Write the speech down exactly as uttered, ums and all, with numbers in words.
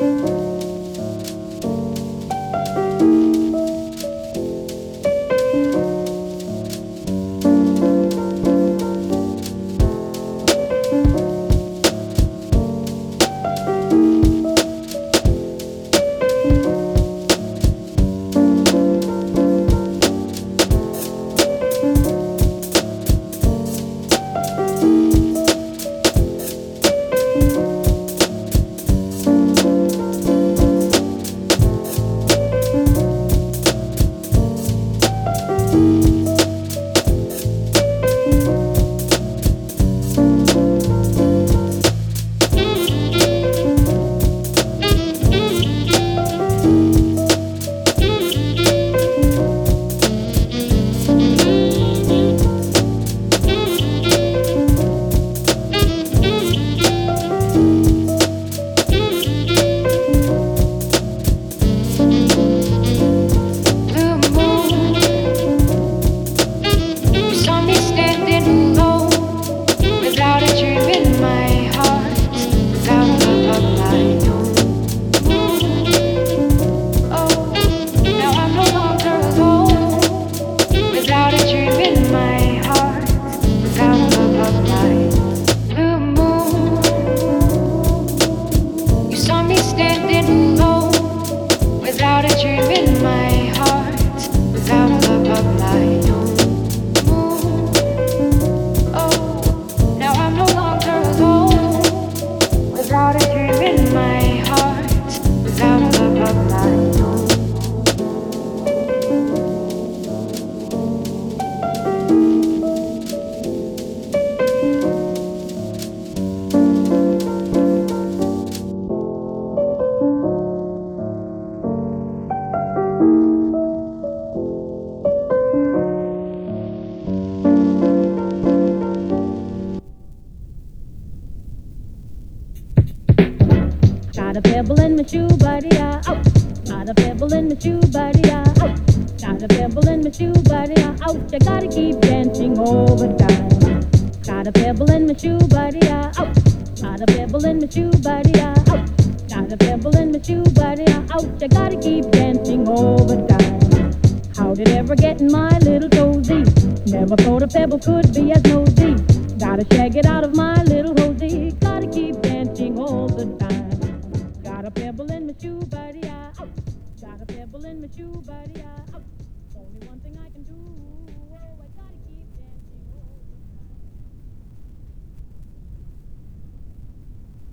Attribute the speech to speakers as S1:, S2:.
S1: Got a pebble in my shoe, buddy, ah, oh. Got a pebble in my shoe, buddy, ah, oh. Got a pebble in my shoe, buddy, ah, oh. You gotta keep dancing all the time. Got a pebble in my shoe, buddy, ah, oh. Got a pebble in my shoe, buddy, ah, oh. Got a pebble in my shoe, buddy, ah, oh. You gotta keep dancing all the time. How did it ever get in my little toesy? Never thought a pebble could be as nosy. Gotta shake it out of my little hosey. Gotta keep dancing all the time. Got a pebble in my shoe, buddy, ah, oh. Got a pebble in my shoe, buddy, ah, oh. Only one thing I can do.